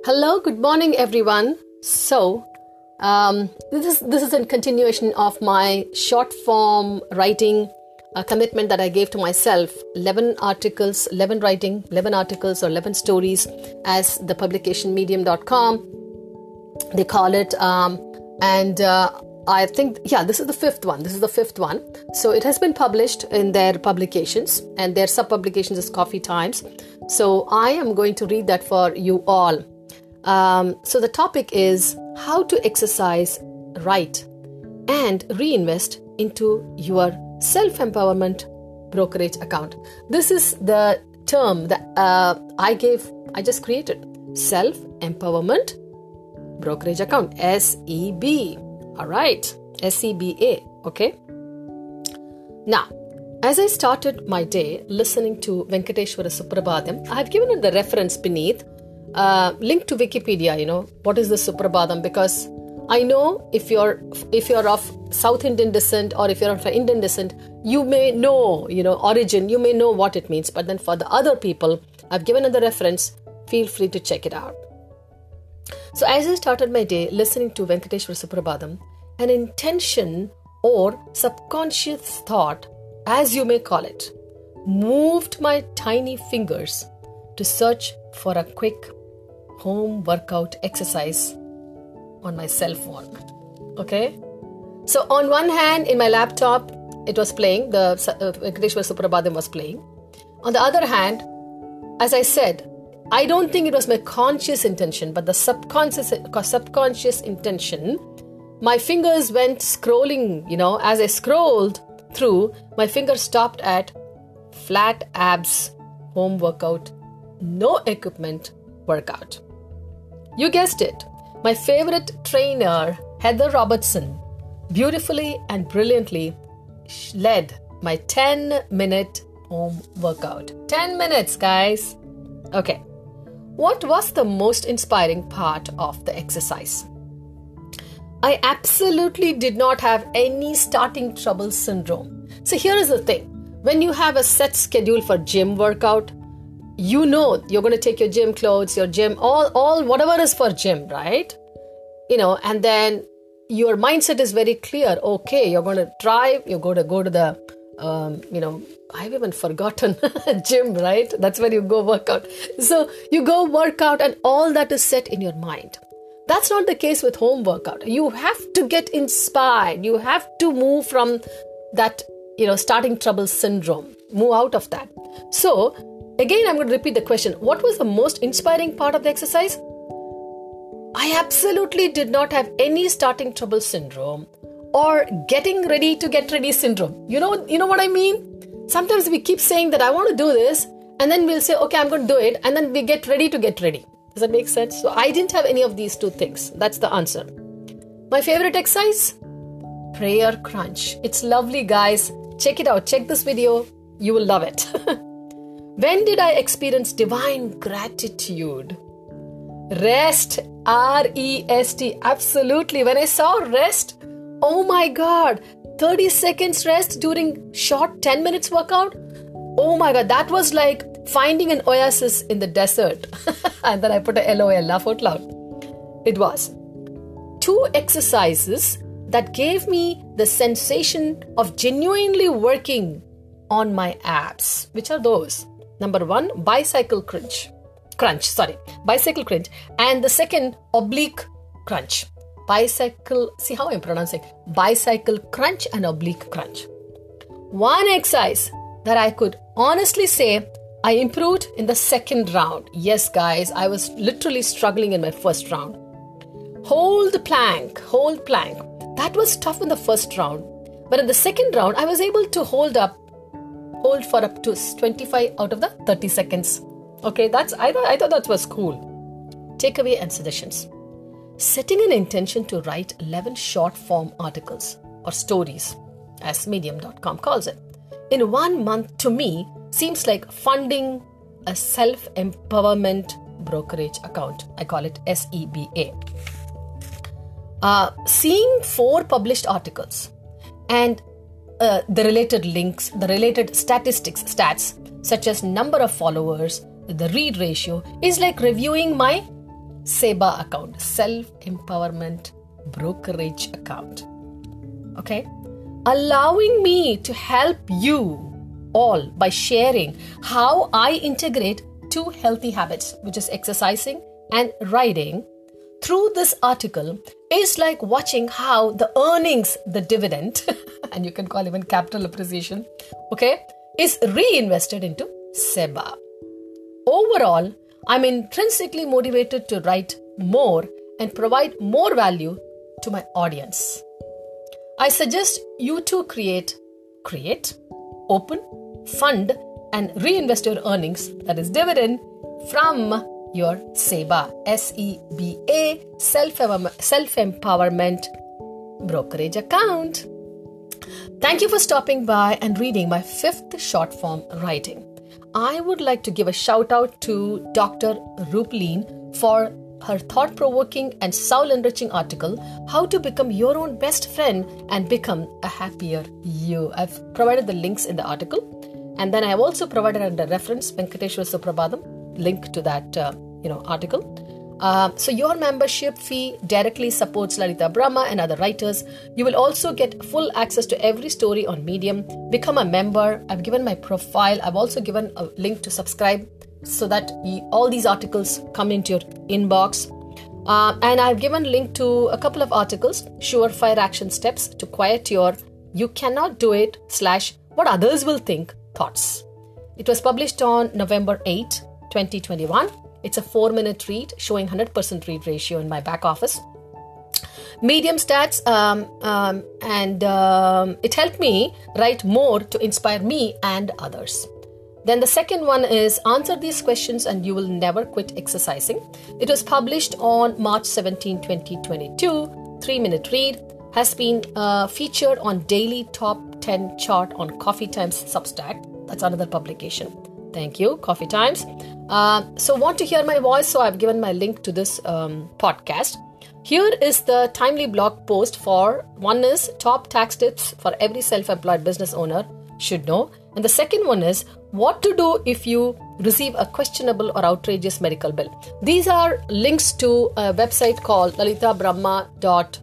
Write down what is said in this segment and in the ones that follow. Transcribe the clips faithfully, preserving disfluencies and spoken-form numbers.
Hello, good morning, everyone. So, um, this is this is a continuation of my short form writing uh, commitment that I gave to myself. eleven articles, eleven writing, eleven articles or eleven stories, as the publication medium dot com they call it. Um, and uh, I think, yeah, this is the fifth one. This is the fifth one. So it has been published in their publications, and their sub-publications is Coffee Times. So I am going to read that for you all. Um, so the topic is how to exercise right and reinvest into your self-empowerment brokerage account. This is the term that uh, I gave, I just created. Self-empowerment brokerage account, S E B. All right, S E B A. Okay. Now, as I started my day listening to Venkateshwara Suprabhadam, I have given it the reference beneath. Uh, link to Wikipedia, you know, what is the Suprabhadam, because I know if you're if you're of South Indian descent or if you're of Indian descent, you may know, you know, origin, you may know what it means. But then for the other people, I've given it the reference. Feel free to check it out. So as I started my day listening to Venkateshwara Suprabhadam, an intention or subconscious thought, as you may call it, moved my tiny fingers to search for a quick home workout exercise on my cell phone. Okay? So on one hand, in my laptop, it was playing, the uh, Venkateshwara Suprabhadam was playing. On the other hand, as I said, I don't think it was my conscious intention, but the subconscious subconscious intention. My fingers went scrolling, you know, as I scrolled through, my fingers stopped at flat abs home workout, no equipment workout. You guessed it. My favorite trainer, Heather Robertson, beautifully and brilliantly led my ten minute home workout. ten minutes, guys. Okay. What was the most inspiring part of the exercise? I absolutely did not have any starting trouble syndrome. So here is the thing. When you have a set schedule for gym workout, you know you're going to take your gym clothes, your gym, all, all whatever is for gym, right? You know, and then your mindset is very clear. Okay, you're going to drive, you're going to go to the, um, you know, I've even forgotten gym, right? That's where you go work out. So you go work out and all that is set in your mind. That's not the case with home workout. You have to get inspired. You have to move from that, you know, starting trouble syndrome. Move out of that. So again, I'm going to repeat the question. What was the most inspiring part of the exercise? I absolutely did not have any starting trouble syndrome or getting ready to get ready syndrome. You know, you know what I mean? Sometimes we keep saying that I want to do this, and then we'll say, okay, I'm going to do it. And then we get ready to get ready. Does that make sense? So I didn't have any of these two things. That's the answer. My favorite exercise? Prayer crunch. It's lovely, guys. Check it out. Check this video. You will love it. When did I experience divine gratitude? Rest. R E S T. Absolutely. When I saw rest, oh my God. thirty seconds rest during short ten minutes workout. Oh my God. That was like finding an oasis in the desert. And then I put a L O L, laugh out loud. It was two exercises that gave me the sensation of genuinely working on my abs. Which are those? Number one, bicycle crunch. Crunch, sorry. Bicycle crunch. And the second, oblique crunch. Bicycle, see how I'm pronouncing? Bicycle crunch and oblique crunch. One exercise that I could honestly say I improved in the second round. Yes, guys, I was literally struggling in my first round. Hold plank, hold plank. That was tough in the first round. But in the second round, I was able to hold up, hold for up to twenty-five out of the thirty seconds. Okay, that's I thought I thought that was cool. Takeaway and suggestions. Setting an intention to write eleven short form articles or stories, as medium dot com calls it, in one month to me seems like funding a self-empowerment brokerage account. I call it S E B A. Uh, seeing four published articles and uh, the related links, the related statistics, stats, such as number of followers, the read ratio, is like reviewing my SEBA account, Self-Empowerment Brokerage account. Okay? Allowing me to help you all by sharing how I integrate two healthy habits, which is exercising and writing, through this article is like watching how the earnings, the dividend, and you can call even capital appreciation, okay, is reinvested into SEBA. Overall, I'm intrinsically motivated to write more and provide more value to my audience. I suggest you too create, create, open, fund, and reinvest your earnings, that is dividend, from your SEBA, S E B A, Self-Empowerment Brokerage account. Thank you for stopping by and reading my fifth short form writing. I would like to give a shout out to Doctor Rupaleen for her thought-provoking and soul-enriching article, How to Become Your Own Best Friend and Become a Happier You. I've provided the links in the article, and then I have also provided under reference Venkateshwar Suprabhadam link to that uh, you know article. Uh, so your membership fee directly supports Lalita Brahma and other writers. You will also get full access to every story on Medium. Become a member. I've given my profile. I've also given a link to subscribe so that you, all these articles come into your inbox. Uh, and I've given link to a couple of articles, surefire action steps to quiet your you cannot do it slash what others will think thoughts. It was published on November eighth, twenty twenty-one. It's a four minute read showing one hundred percent read ratio in my back office. Medium stats, um, um, and um, it helped me write more to inspire me and others. Then the second one is Answer These Questions and You Will Never Quit Exercising. It was published on March seventeenth, twenty twenty-two. three minute read. Has been uh, featured on Daily Top ten chart on Coffee Times Substack. That's another publication. Thank you, Coffee Times. Uh, so want to hear my voice? So I've given my link to this um, podcast. Here is the timely blog post for one is top tax tips for every self-employed business owner should know. And the second one is what to do if you receive a questionable or outrageous medical bill. These are links to a website called lalita brahma dot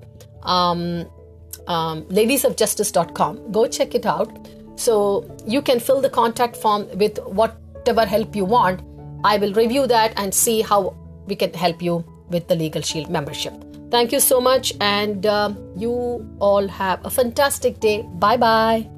ladies of justice dot com. Go check it out. So you can fill the contact form with whatever help you want. I will review that and see how we can help you with the Legal Shield membership. Thank you so much, and uh, you all have a fantastic day. Bye-bye.